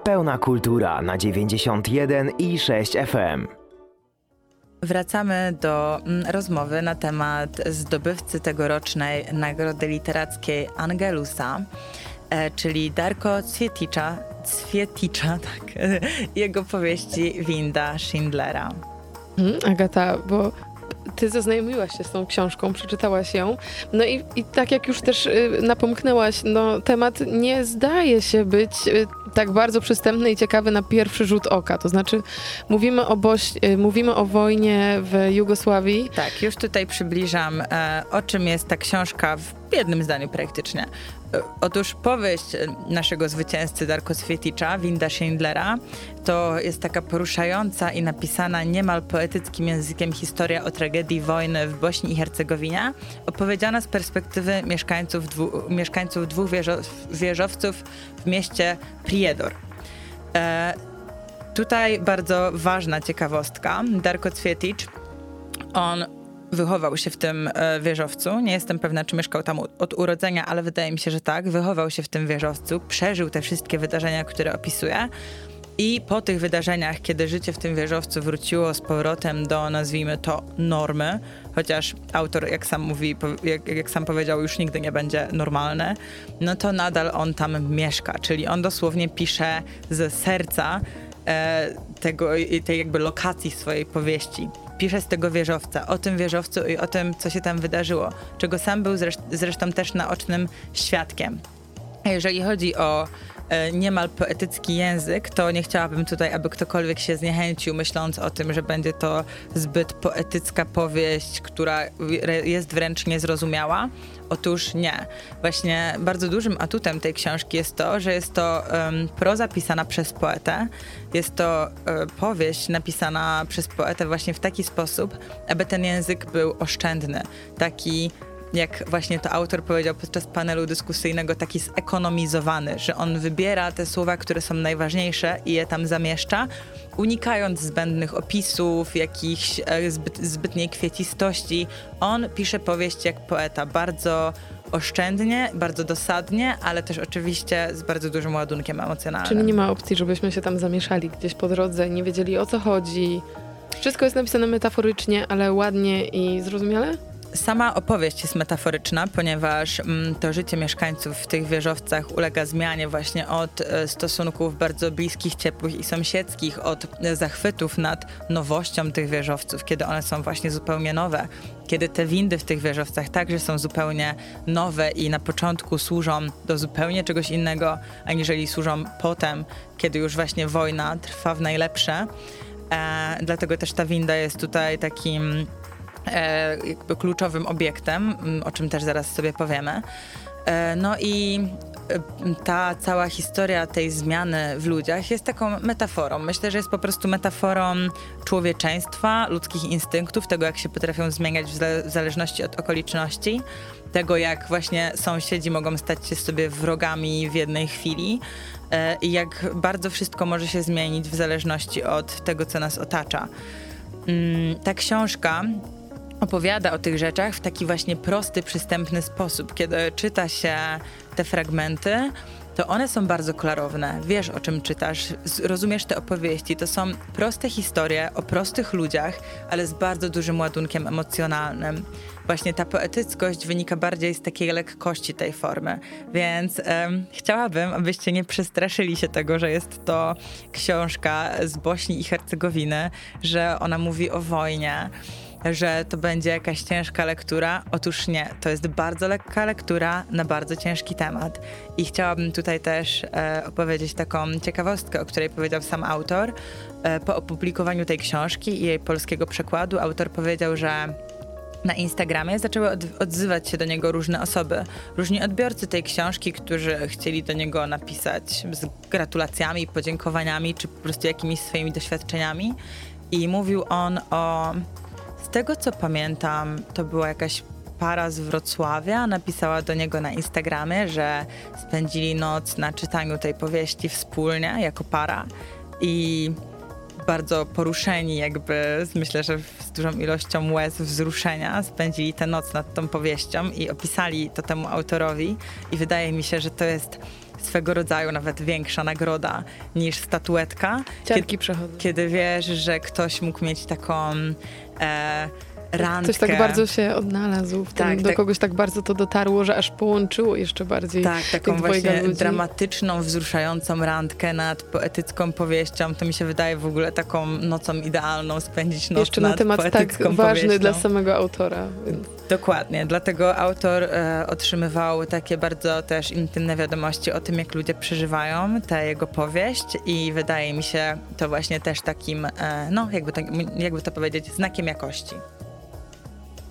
Pełna kultura na 91,6 FM. Wracamy do rozmowy na temat zdobywcy tegorocznej Nagrody Literackiej Angelusa, czyli Darko Cwieticza, tak, jego powieści Winda Schindlera. Agata, bo ty zaznajomiłaś się z tą książką, przeczytałaś ją, no i tak jak już też napomknęłaś, no temat nie zdaje się być tak bardzo przystępny i ciekawy na pierwszy rzut oka, to znaczy mówimy o wojnie w Jugosławii. Tak, już tutaj przybliżam, o czym jest ta książka w jednym zdaniu praktycznie. Otóż powieść naszego zwycięzcy Darko Cwieticza, Winda Schindlera, to jest taka poruszająca i napisana niemal poetyckim językiem historia o tragedii wojny w Bośni i Hercegowinie, opowiedziana z perspektywy mieszkańców dwóch wieżowców w mieście Prijedor. Tutaj bardzo ważna ciekawostka. Darko Cwieticz, on wychował się w tym wieżowcu. Nie jestem pewna, czy mieszkał tam od urodzenia, ale wydaje mi się, że tak. Wychował się w tym wieżowcu, przeżył te wszystkie wydarzenia, które opisuje. I po tych wydarzeniach, kiedy życie w tym wieżowcu wróciło z powrotem do, nazwijmy to, normy, chociaż autor, jak sam mówi, jak sam powiedział, już nigdy nie będzie normalny, no to nadal on tam mieszka. Czyli on dosłownie pisze ze serca tej jakby lokacji swojej powieści. Pisze z tego wieżowca, o tym wieżowcu i o tym, co się tam wydarzyło, czego sam był zresztą też naocznym świadkiem. Jeżeli chodzi o niemal poetycki język, to nie chciałabym tutaj, aby ktokolwiek się zniechęcił, myśląc o tym, że będzie to zbyt poetycka powieść, która jest wręcz niezrozumiała. Otóż nie. Właśnie bardzo dużym atutem tej książki jest to, że jest to proza pisana przez poetę. Jest to powieść napisana przez poetę właśnie w taki sposób, aby ten język był oszczędny. Taki, jak właśnie to autor powiedział podczas panelu dyskusyjnego, taki zekonomizowany, że on wybiera te słowa, które są najważniejsze i je tam zamieszcza, unikając zbędnych opisów, jakichś zbytniej kwiecistości. On pisze powieść jak poeta, bardzo oszczędnie, bardzo dosadnie, ale też oczywiście z bardzo dużym ładunkiem emocjonalnym. Czyli nie ma opcji, żebyśmy się tam zamieszali gdzieś po drodze, nie wiedzieli, o co chodzi. Wszystko jest napisane metaforycznie, ale ładnie i zrozumiale? Sama opowieść jest metaforyczna, ponieważ to życie mieszkańców w tych wieżowcach ulega zmianie właśnie od stosunków bardzo bliskich, ciepłych i sąsiedzkich, od zachwytów nad nowością tych wieżowców, kiedy one są właśnie zupełnie nowe, kiedy te windy w tych wieżowcach także są zupełnie nowe i na początku służą do zupełnie czegoś innego, aniżeli służą potem, kiedy już właśnie wojna trwa w najlepsze. Dlatego też ta winda jest tutaj takim jakby kluczowym obiektem, o czym też zaraz sobie powiemy. No i ta cała historia tej zmiany w ludziach jest taką metaforą. Myślę, że jest po prostu metaforą człowieczeństwa, ludzkich instynktów, tego jak się potrafią zmieniać w zależności od okoliczności, tego jak właśnie sąsiedzi mogą stać się sobie wrogami w jednej chwili i jak bardzo wszystko może się zmienić w zależności od tego, co nas otacza. Ta książka opowiada o tych rzeczach w taki właśnie prosty, przystępny sposób. Kiedy czyta się te fragmenty, to one są bardzo klarowne. Wiesz, o czym czytasz, rozumiesz te opowieści. To są proste historie o prostych ludziach, ale z bardzo dużym ładunkiem emocjonalnym. Właśnie ta poetyckość wynika bardziej z takiej lekkości tej formy. Więc chciałabym, abyście nie przestraszyli się tego, że jest to książka z Bośni i Hercegowiny, że ona mówi o wojnie, że to będzie jakaś ciężka lektura. Otóż nie, to jest bardzo lekka lektura na bardzo ciężki temat. I chciałabym tutaj też opowiedzieć taką ciekawostkę, o której powiedział sam autor. Po opublikowaniu tej książki i jej polskiego przekładu autor powiedział, że na Instagramie zaczęły odzywać się do niego różne osoby, różni odbiorcy tej książki, którzy chcieli do niego napisać z gratulacjami, podziękowaniami, czy po prostu jakimiś swoimi doświadczeniami. I mówił on o... Z tego, co pamiętam, to była jakaś para z Wrocławia, napisała do niego na Instagramie, że spędzili noc na czytaniu tej powieści wspólnie, jako para. I bardzo poruszeni jakby, myślę, że z dużą ilością łez, wzruszenia spędzili tę noc nad tą powieścią i opisali to temu autorowi i wydaje mi się, że to jest swego rodzaju nawet większa nagroda niż statuetka. Ciarki przechodzą. Kiedy wiesz, że ktoś mógł mieć taką randkę. Ktoś tak bardzo się odnalazł w tym, Tak, do tak. kogoś tak bardzo to dotarło, że aż połączyło jeszcze bardziej. Tak, taką tych dwojga właśnie ludzi. dramatyczną, wzruszającą randkę nad poetycką powieścią. To mi się wydaje w ogóle taką nocą idealną spędzić noc Jeszcze nad na temat tak poetycką ważny powieścią. dla samego autora. Więc. Dokładnie, dlatego autor otrzymywał takie bardzo też intymne wiadomości o tym, jak ludzie przeżywają tę jego powieść i wydaje mi się to właśnie też takim, no jakby to powiedzieć, znakiem jakości.